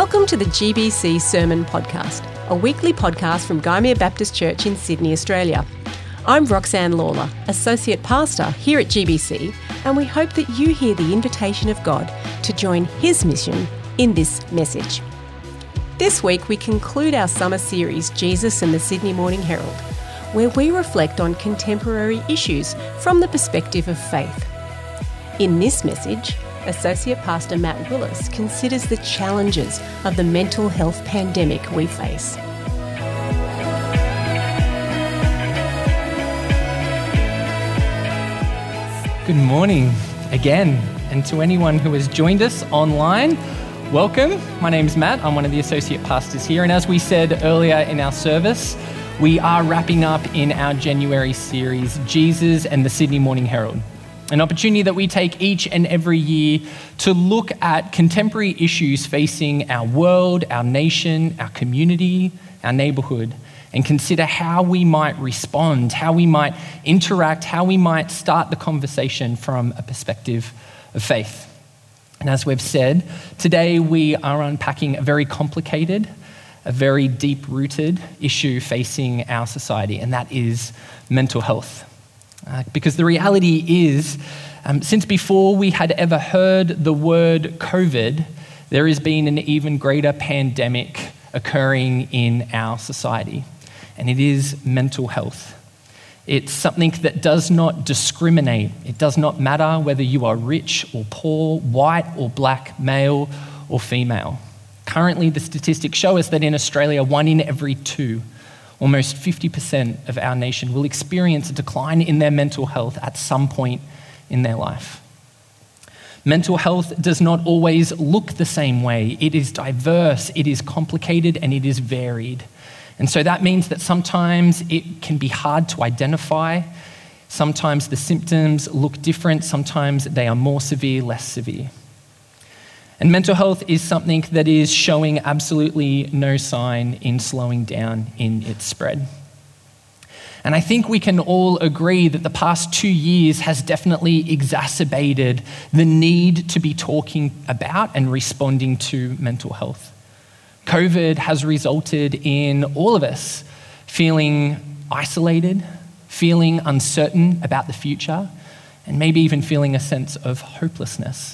Welcome to the GBC Sermon Podcast, a weekly podcast from Gymea Baptist Church in Sydney, Australia. I'm Roxanne Lawler, Associate Pastor here at GBC, and we hope that you hear the invitation of God to join His mission in this message. This week we conclude our summer series, Jesus and the Sydney Morning Herald, where we reflect on contemporary issues from the perspective of faith. In this message, Associate Pastor Matt Willis considers the challenges of the mental health pandemic we face. Good morning again, and to anyone who has joined us online, welcome. My name's Matt. I'm one of the Associate Pastors here, and as we said earlier in our service, we are wrapping up in our January series, Jesus and the Sydney Morning Herald. An opportunity that we take each and every year to look at contemporary issues facing our world, our nation, our community, our neighbourhood, and consider how we might respond, how we might interact, how we might start the conversation from a perspective of faith. And as we've said, today we are unpacking a very complicated, a very deep-rooted issue facing our society, and that is mental health. Because the reality is, since before we had ever heard the word COVID, there has been an even greater pandemic occurring in our society, and it is mental health. It's something that does not discriminate. It does not matter whether you are rich or poor, white or black, male or female. Currently, the statistics show us that in Australia, 1 in every 2, almost 50% of our nation will experience a decline in their mental health at some point in their life. Mental health does not always look the same way. It is diverse, it is complicated, and it is varied. And so that means that sometimes it can be hard to identify. Sometimes the symptoms look different. Sometimes they are more severe, less severe. And mental health is something that is showing absolutely no sign in slowing down in its spread. And I think we can all agree that the past 2 years has definitely exacerbated the need to be talking about and responding to mental health. COVID has resulted in all of us feeling isolated, feeling uncertain about the future, and maybe even feeling a sense of hopelessness.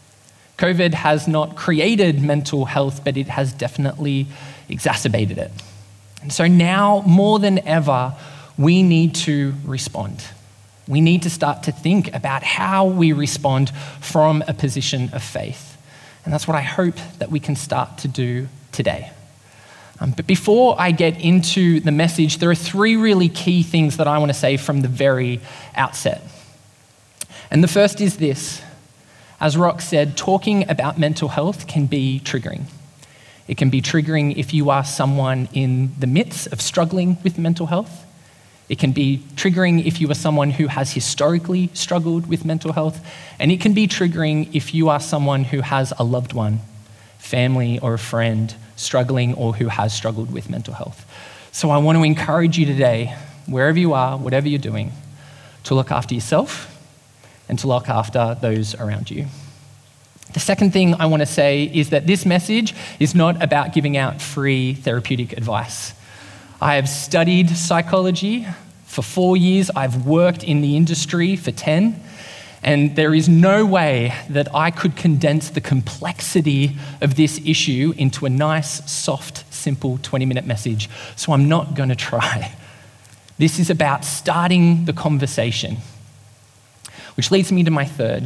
COVID has not created mental health, but it has definitely exacerbated it. And so now, more than ever, we need to respond. We need to start to think about how we respond from a position of faith. And that's what I hope that we can start to do today. But before I get into the message, there are 3 really key things that I want to say from the very outset. And the first is this. As Rox said, talking about mental health can be triggering. It can be triggering if you are someone in the midst of struggling with mental health. It can be triggering if you are someone who has historically struggled with mental health. And it can be triggering if you are someone who has a loved one, family or a friend struggling or who has struggled with mental health. So I want to encourage you today, wherever you are, whatever you're doing, to look after yourself and to look after those around you. The second thing I want to say is that this message is not about giving out free therapeutic advice. I have studied psychology for 4 years. I've worked in the industry for 10, and there is no way that I could condense the complexity of this issue into a nice, soft, simple 20-minute message. So I'm not going to try. This is about starting the conversation. Which leads me to my third.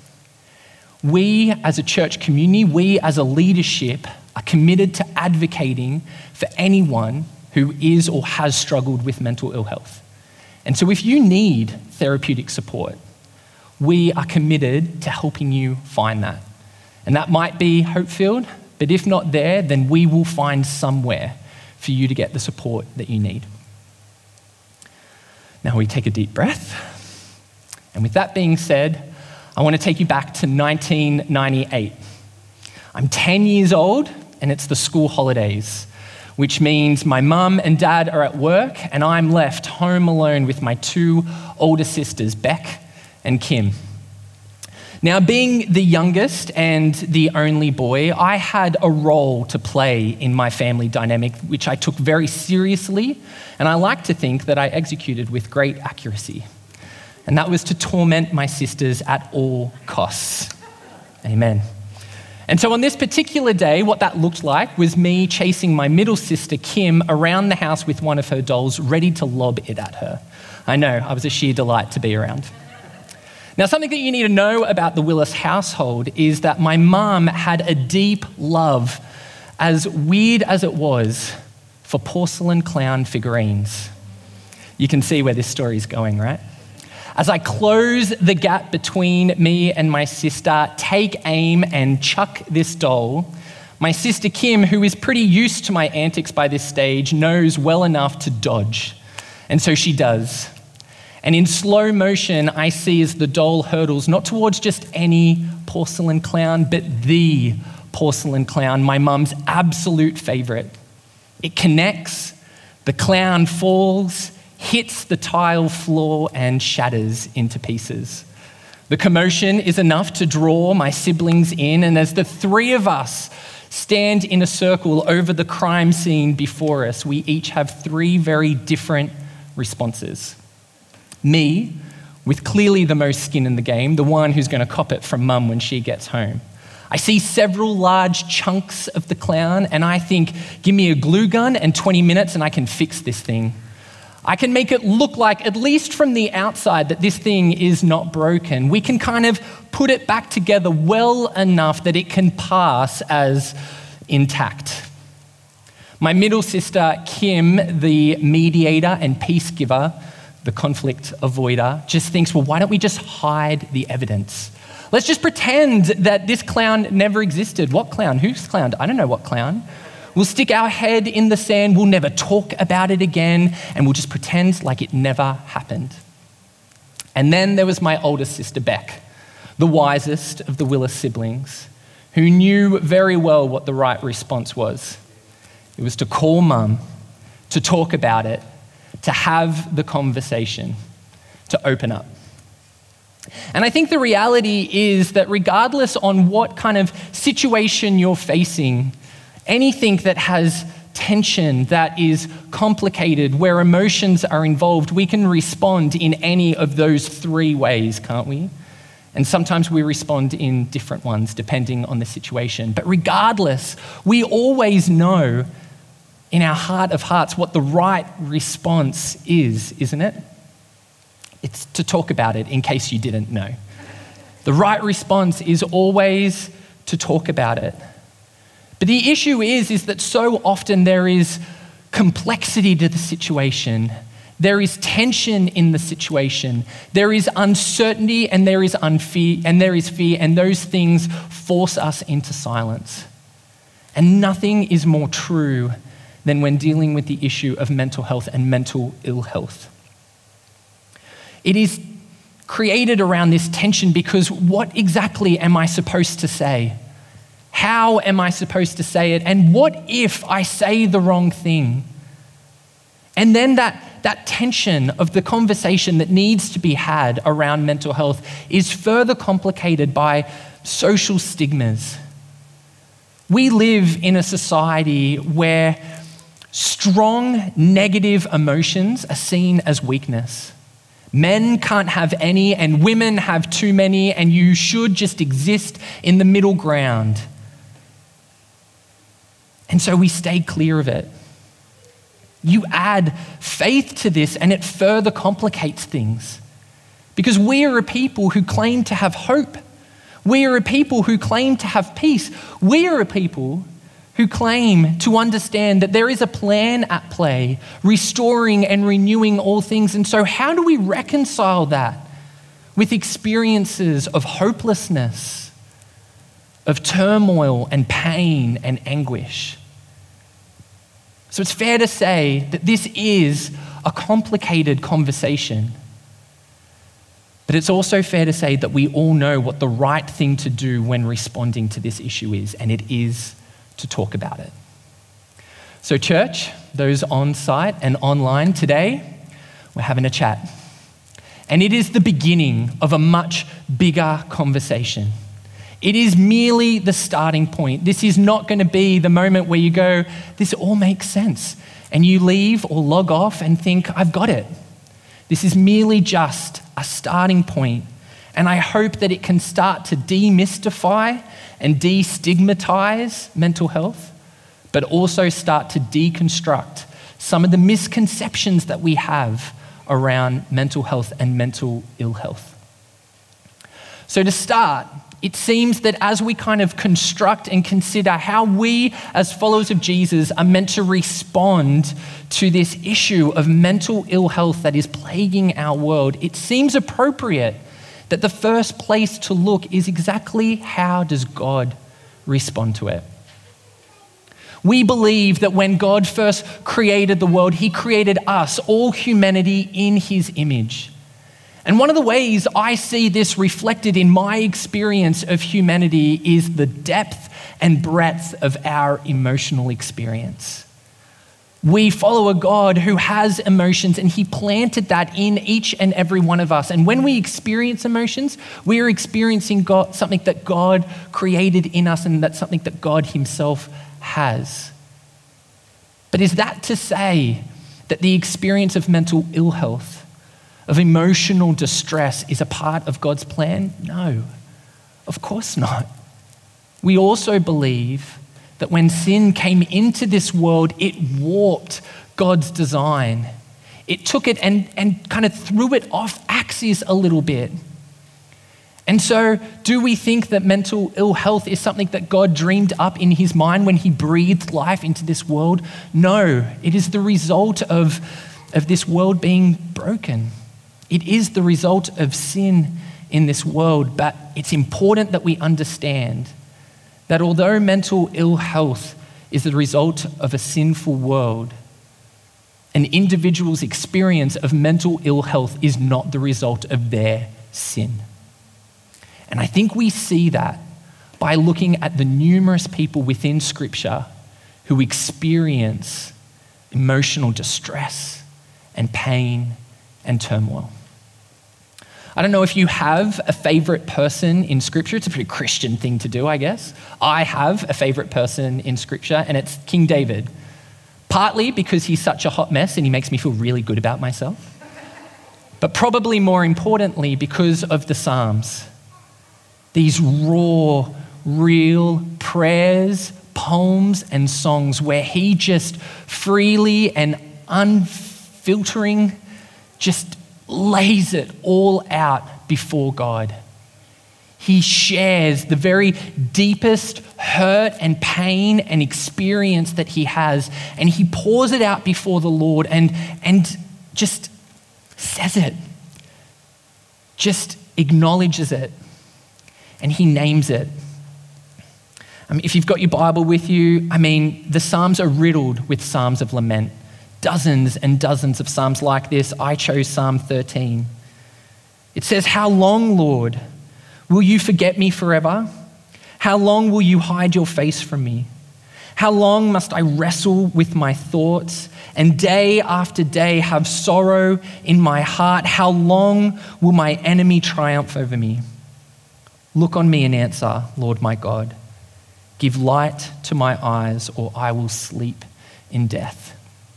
We as a church community, we as a leadership are committed to advocating for anyone who is or has struggled with mental ill health. And so if you need therapeutic support, we are committed to helping you find that. And that might be Hopefield, but if not there, then we will find somewhere for you to get the support that you need. Now we take a deep breath. And with that being said, I want to take you back to 1998. I'm 10 years old, and it's the school holidays, which means my mum and dad are at work, and I'm left home alone with my 2 older sisters, Beck and Kim. Now, being the youngest and the only boy, I had a role to play in my family dynamic, which I took very seriously, and I like to think that I executed with great accuracy. And that was to torment my sisters at all costs. Amen. And so on this particular day, what that looked like was me chasing my middle sister, Kim, around the house with one of her dolls, ready to lob it at her. I know, I was a sheer delight to be around. Now, something that you need to know about the Willis household is that my mum had a deep love, as weird as it was, for porcelain clown figurines. You can see where this story is going, right? As I close the gap between me and my sister, take aim and chuck this doll, my sister Kim, who is pretty used to my antics by this stage, knows well enough to dodge. And so she does. And in slow motion, I see as the doll hurtles, not towards just any porcelain clown, but the porcelain clown, my mum's absolute favorite. It connects, the clown falls, hits the tile floor, and shatters into pieces. The commotion is enough to draw my siblings in, and as the three of us stand in a circle over the crime scene before us, we each have three very different responses. Me, with clearly the most skin in the game, the one who's going to cop it from mum when she gets home. I see several large chunks of the clown and I think, give me a glue gun and 20 minutes and I can fix this thing. I can make it look like, at least from the outside, that this thing is not broken. We can kind of put it back together well enough that it can pass as intact. My middle sister, Kim, the mediator and peace giver, the conflict avoider, just thinks, well, why don't we just hide the evidence? Let's just pretend that this clown never existed. What clown? Whose clown? I don't know what clown. We'll stick our head in the sand, we'll never talk about it again, and we'll just pretend like it never happened. And then there was my older sister, Beck, the wisest of the Willis siblings, who knew very well what the right response was. It was to call mum, to talk about it, to have the conversation, to open up. And I think the reality is that regardless on what kind of situation you're facing, anything that has tension, that is complicated, where emotions are involved, we can respond in any of those three ways, can't we? And sometimes we respond in different ones depending on the situation. But regardless, we always know in our heart of hearts what the right response is, isn't it? It's to talk about it, in case you didn't know. The right response is always to talk about it. But the issue is that so often there is complexity to the situation. There is tension in the situation. There is uncertainty and there is fear, and those things force us into silence. And nothing is more true than when dealing with the issue of mental health and mental ill health. It is created around this tension because what exactly am I supposed to say? How am I supposed to say it? And what if I say the wrong thing? And then that tension of the conversation that needs to be had around mental health is further complicated by social stigmas. We live in a society where strong negative emotions are seen as weakness. Men can't have any and women have too many, and you should just exist in the middle ground. And so we stay clear of it. You add faith to this and it further complicates things. Because we are a people who claim to have hope. We are a people who claim to have peace. We are a people who claim to understand that there is a plan at play, restoring and renewing all things. And so how do we reconcile that with experiences of hopelessness, of turmoil and pain and anguish? So it's fair to say that this is a complicated conversation. But it's also fair to say that we all know what the right thing to do when responding to this issue is, and it is to talk about it. So church, those on site and online today, we're having a chat. And it is the beginning of a much bigger conversation. It is merely the starting point. This is not going to be the moment where you go, this all makes sense, and you leave or log off and think, I've got it. This is merely just a starting point. And I hope that it can start to demystify and destigmatize mental health, but also start to deconstruct some of the misconceptions that we have around mental health and mental ill health. So to start, it seems that as we kind of construct and consider how we as followers of Jesus are meant to respond to this issue of mental ill health that is plaguing our world, it seems appropriate that the first place to look is exactly how does God respond to it. We believe that when God first created the world, he created us, all humanity, in his image. And one of the ways I see this reflected in my experience of humanity is the depth and breadth of our emotional experience. We follow a God who has emotions, and he planted that in each and every one of us. And when we experience emotions, we are experiencing something that God created in us, and that's something that God himself has. But is that to say that the experience of mental ill health, of emotional distress, is a part of God's plan? No, of course not. We also believe that when sin came into this world, it warped God's design. It took it and kind of threw it off axis a little bit. And so, do we think that mental ill health is something that God dreamed up in his mind when he breathed life into this world? No, it is the result of this world being broken. It is the result of sin in this world, but it's important that we understand that although mental ill health is the result of a sinful world, an individual's experience of mental ill health is not the result of their sin. And I think we see that by looking at the numerous people within Scripture who experience emotional distress and pain and turmoil. I don't know if you have a favorite person in Scripture. It's a pretty Christian thing to do, I guess. I have a favorite person in Scripture, and it's King David. Partly because he's such a hot mess and he makes me feel really good about myself. But probably more importantly, because of the Psalms. These raw, real prayers, poems, and songs where he just freely and unfiltering just lays it all out before God. He shares the very deepest hurt and pain and experience that he has, and he pours it out before the Lord and just says it, just acknowledges it, and he names it. If you've got your Bible with you, the Psalms are riddled with psalms of lament. Dozens and dozens of psalms like this. I chose Psalm 13. It says, "How long, Lord, will you forget me forever? How long will you hide your face from me? How long must I wrestle with my thoughts and day after day have sorrow in my heart? How long will my enemy triumph over me? Look on me and answer, Lord my God. Give light to my eyes, or I will sleep in death."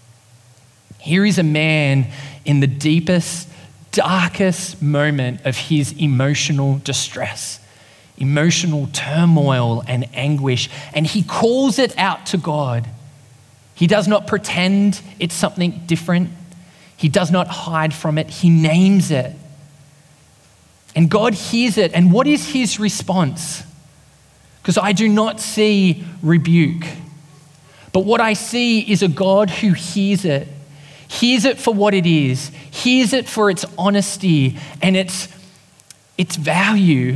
Here is a man in the deepest, darkest moment of his emotional distress, emotional turmoil and anguish, and he calls it out to God. He does not pretend it's something different. He does not hide from it. He names it. And God hears it. And what is his response? Because I do not see rebuke, but what I see is a God who hears it for what it is, hears it for its honesty and its value,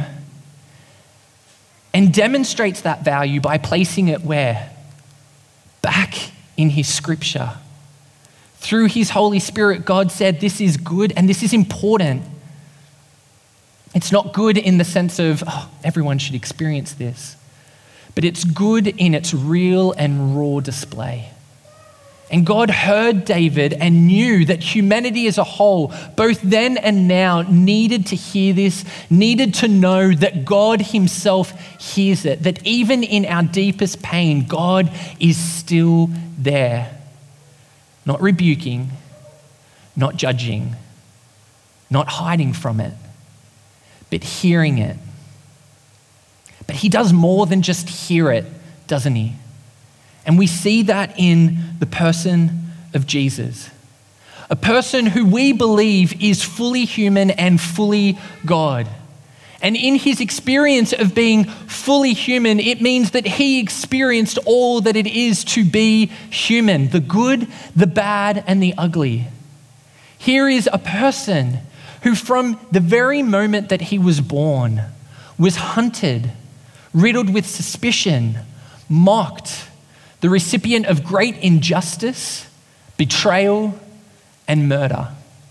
and demonstrates that value by placing it where? Back in his Scripture. Through his Holy Spirit, God said this is good and this is important. It's not good in the sense of, everyone should experience this, but it's good in its real and raw display. And God heard David and knew that humanity as a whole, both then and now, needed to hear this, needed to know that God himself hears it, that even in our deepest pain, God is still there, not rebuking, not judging, not hiding from it, but hearing it. But he does more than just hear it, doesn't he? And we see that in the person of Jesus, a person who we believe is fully human and fully God. And in his experience of being fully human, it means that he experienced all that it is to be human, the good, the bad, and the ugly. Here is a person who from the very moment that he was born was hunted, riddled with suspicion, mocked, the recipient of great injustice, betrayal, and murder.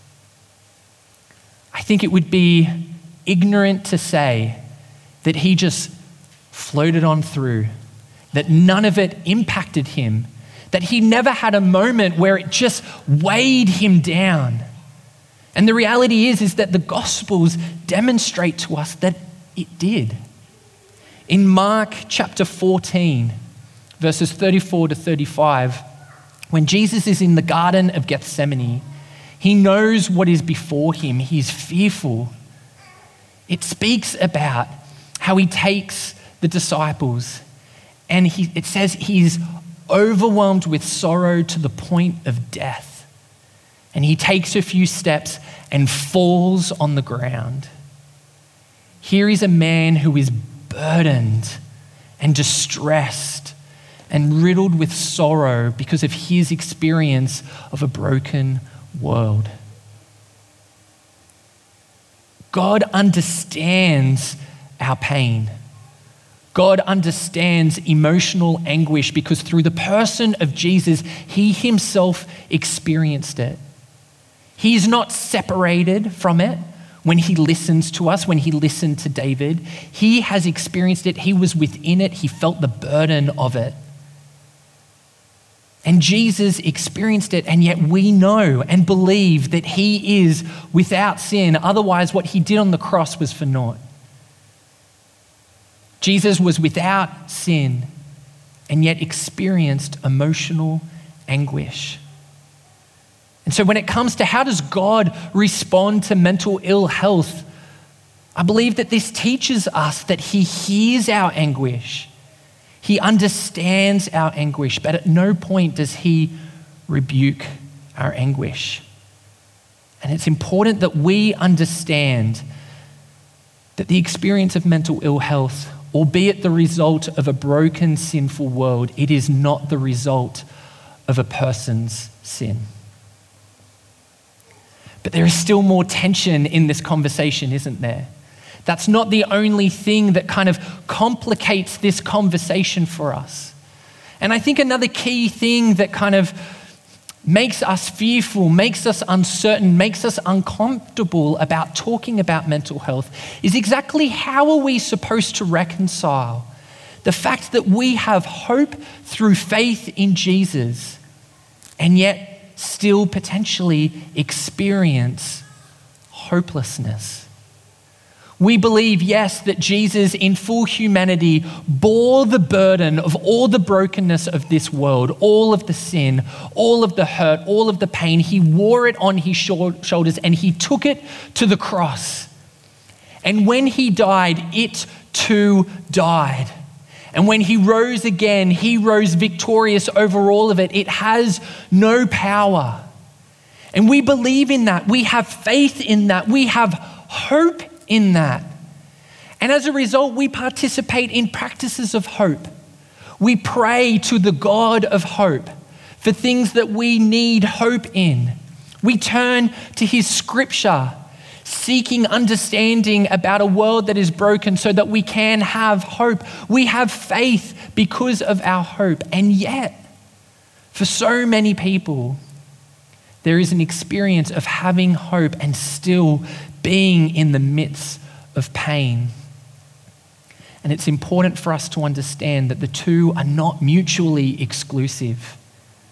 I think it would be ignorant to say that he just floated on through, that none of it impacted him, that he never had a moment where it just weighed him down. And the reality is that the Gospels demonstrate to us that it did. In Mark chapter 14, verses 34 to 35, when Jesus is in the Garden of Gethsemane, he knows what is before him. He's fearful. It speaks about how he takes the disciples and it says he's overwhelmed with sorrow to the point of death. And he takes a few steps and falls on the ground. Here is a man who is burdened and distressed and riddled with sorrow because of his experience of a broken world. God understands our pain. God understands emotional anguish because through the person of Jesus, he himself experienced it. He's not separated from it when he listens to us, when he listened to David. He has experienced it. He was within it. He felt the burden of it. And Jesus experienced it, and yet we know and believe that he is without sin. Otherwise, what he did on the cross was for naught. Jesus was without sin and yet experienced emotional anguish. And so when it comes to how does God respond to mental ill health, I believe that this teaches us that he hears our anguish. He understands our anguish, but at no point does he rebuke our anguish. And it's important that we understand that the experience of mental ill health, albeit the result of a broken, sinful world, it is not the result of a person's sin. But there is still more tension in this conversation, isn't there? That's not the only thing that kind of complicates this conversation for us. And I think another key thing that kind of makes us fearful, makes us uncertain, makes us uncomfortable about talking about mental health is exactly how are we supposed to reconcile the fact that we have hope through faith in Jesus and yet still potentially experience hopelessness. We believe, yes, that Jesus in full humanity bore the burden of all the brokenness of this world, all of the sin, all of the hurt, all of the pain. He wore it on his shoulders and he took it to the cross. And when he died, it too died. And when he rose again, he rose victorious over all of it. It has no power. And we believe in that. We have faith in that. We have hope in that. And as a result, we participate in practices of hope. We pray to the God of hope for things that we need hope in. We turn to his scripture, seeking understanding about a world that is broken so that we can have hope. We have faith because of our hope. And yet, for so many people, there is an experience of having hope and still being in the midst of pain. And it's important for us to understand that the two are not mutually exclusive.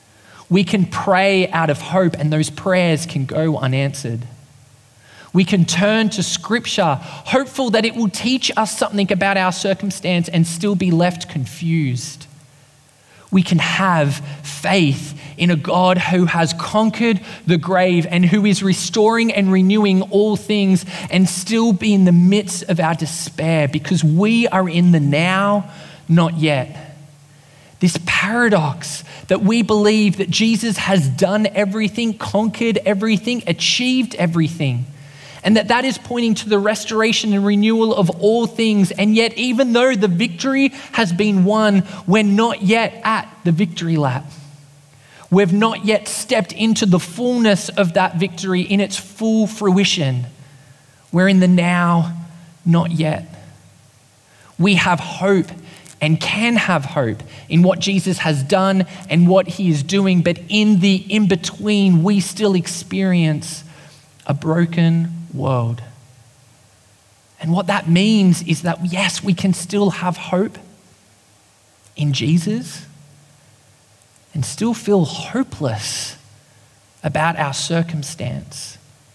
We can pray out of hope, and those prayers can go unanswered. We can turn to Scripture, hopeful that it will teach us something about our circumstance and still be left confused. We can have faith in a God who has conquered the grave and who is restoring and renewing all things, and still be in the midst of our despair because we are in the now, not yet. This paradox that we believe that Jesus has done everything, conquered everything, achieved everything, and that is pointing to the restoration and renewal of all things. And yet, even though the victory has been won, we're not yet at the victory lap. We've not yet stepped into the fullness of that victory in its full fruition. We're in the now, not yet. We have hope and can have hope in what Jesus has done and what he is doing, but in the in-between, we still experience a broken world. And what that means is that, yes, we can still have hope in Jesus and still feel hopeless about our circumstance.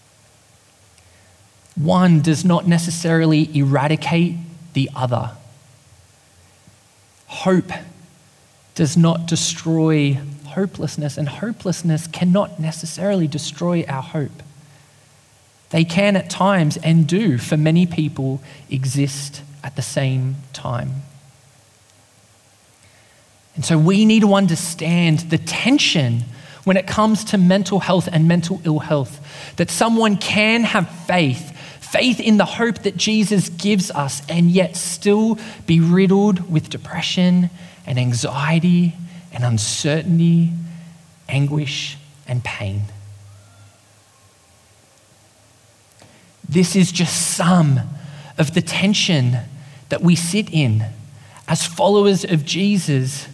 One does not necessarily eradicate the other. Hope does not destroy hopelessness, and hopelessness cannot necessarily destroy our hope. They can at times, and do for many people, exist at the same time. And so we need to understand the tension when it comes to mental health and mental ill health, that someone can have faith in the hope that Jesus gives us, and yet still be riddled with depression and anxiety and uncertainty, anguish and pain. This is just some of the tension that we sit in as followers of Jesus,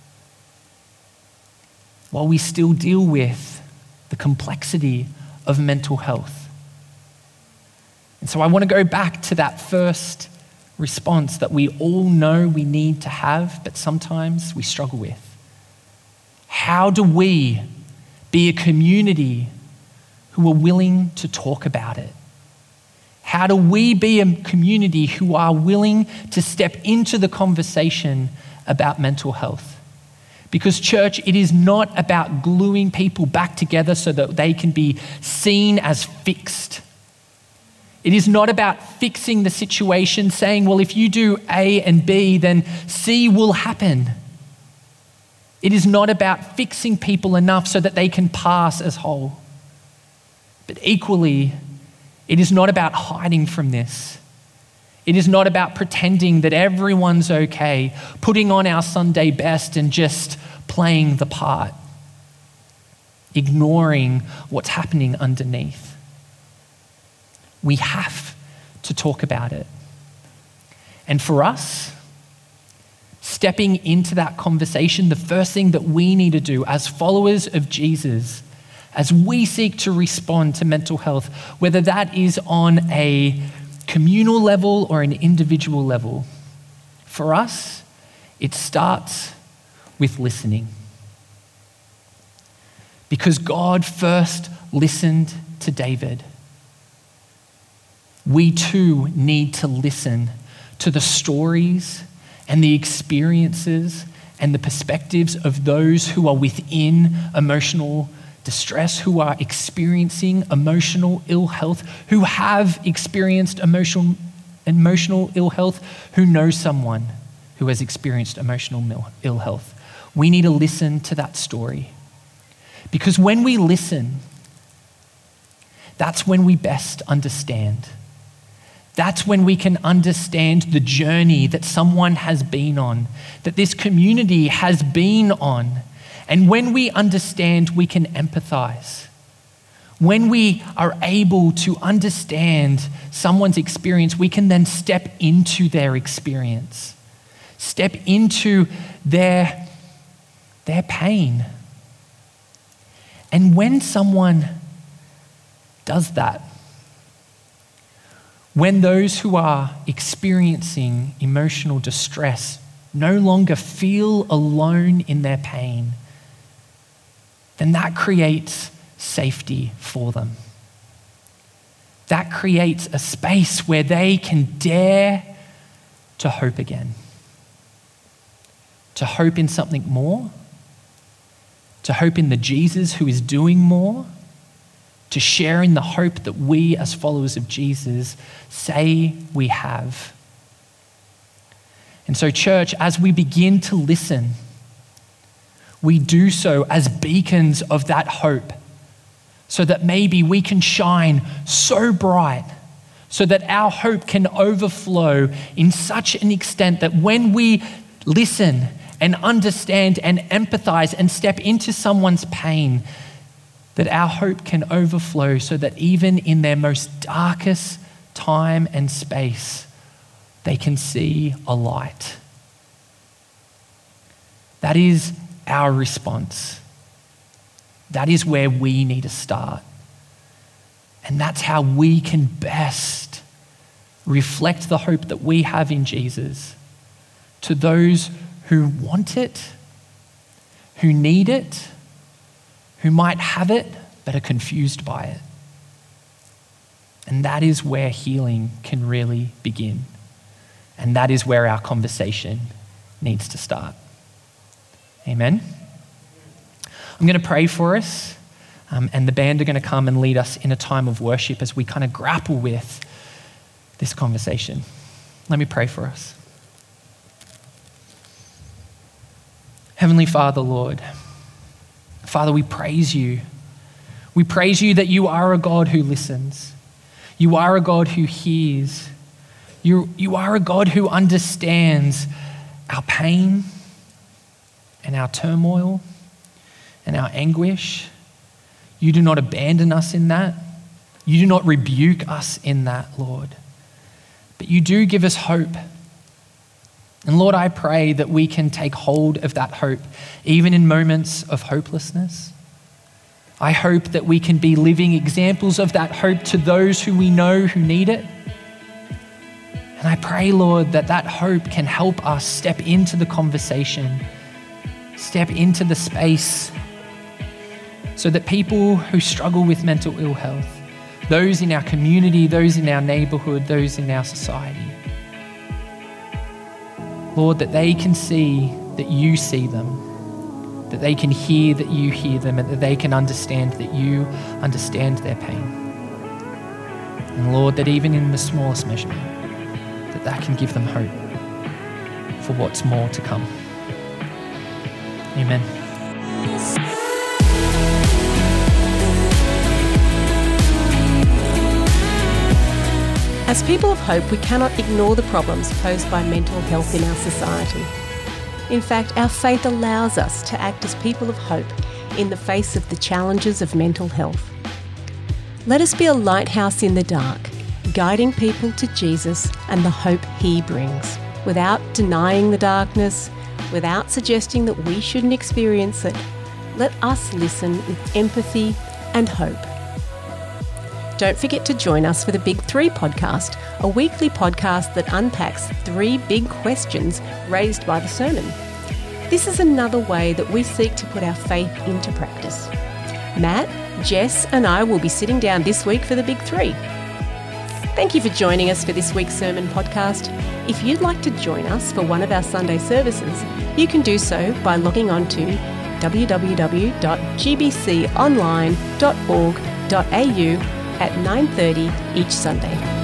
while we still deal with the complexity of mental health. And so I want to go back to that first response that we all know we need to have, but sometimes we struggle with. How do we be a community who are willing to talk about it? How do we be a community who are willing to step into the conversation about mental health? Because church, it is not about gluing people back together so that they can be seen as fixed. It is not about fixing the situation, saying, well, if you do A and B, then C will happen. It is not about fixing people enough so that they can pass as whole. But equally, it is not about hiding from this. It is not about pretending that everyone's okay, putting on our Sunday best and just playing the part, ignoring what's happening underneath. We have to talk about it. And for us, stepping into that conversation, the first thing that we need to do as followers of Jesus, as we seek to respond to mental health, whether that is on a communal level or an individual level, for us, it starts with listening. Because God first listened to David. We too need to listen to the stories and the experiences and the perspectives of those who are within emotional distress, who are experiencing emotional ill health, who have experienced emotional ill health, who know someone who has experienced emotional ill health. We need to listen to that story. Because when we listen, that's when we best understand. That's when we can understand the journey that someone has been on, that this community has been on. And when we understand, we can empathize. When we are able to understand someone's experience, we can then step into their experience, step into their pain. And when someone does that, when those who are experiencing emotional distress no longer feel alone in their pain, then that creates safety for them. That creates a space where they can dare to hope again. To hope in something more. To hope in the Jesus who is doing more. To share in the hope that we as followers of Jesus say we have. And so, church, as we begin to listen, we do so as beacons of that hope, so that maybe we can shine so bright, so that our hope can overflow in such an extent that when we listen and understand and empathize and step into someone's pain, that our hope can overflow so that even in their most darkest time and space, they can see a light. That is our response. That is where we need to start. And that's how we can best reflect the hope that we have in Jesus to those who want it, who need it, who might have it but are confused by it. And that is where healing can really begin. And that is where our conversation needs to start. Amen. I'm going to pray for us, and the band are going to come and lead us in a time of worship as we kind of grapple with this conversation. Let me pray for us. Heavenly Father, Lord, Father, we praise you. We praise you that you are a God who listens. You are a God who hears. You are a God who understands our pain and our turmoil and our anguish. You do not abandon us in that. You do not rebuke us in that, Lord. But you do give us hope. And Lord, I pray that we can take hold of that hope, even in moments of hopelessness. I hope that we can be living examples of that hope to those who we know who need it. And I pray, Lord, that that hope can help us step into the conversation, step into the space, so that people who struggle with mental ill health, those in our community, those in our neighborhood, those in our society, Lord, that they can see that you see them, that they can hear that you hear them, and that they can understand that you understand their pain. And Lord, that even in the smallest measurement, that can give them hope for what's more to come. Amen. As people of hope, we cannot ignore the problems posed by mental health in our society. In fact, our faith allows us to act as people of hope in the face of the challenges of mental health. Let us be a lighthouse in the dark, guiding people to Jesus and the hope he brings, without denying the darkness, without suggesting that we shouldn't experience it. Let us listen with empathy and hope. Don't forget to join us for the Big 3 podcast, a weekly podcast that unpacks 3 big questions raised by the sermon. This is another way that we seek to put our faith into practice. Matt, Jess, and I will be sitting down this week for the Big 3. Thank you for joining us for this week's sermon podcast. If you'd like to join us for one of our Sunday services, you can do so by logging on to www.gbconline.org.au at 9:30 each Sunday.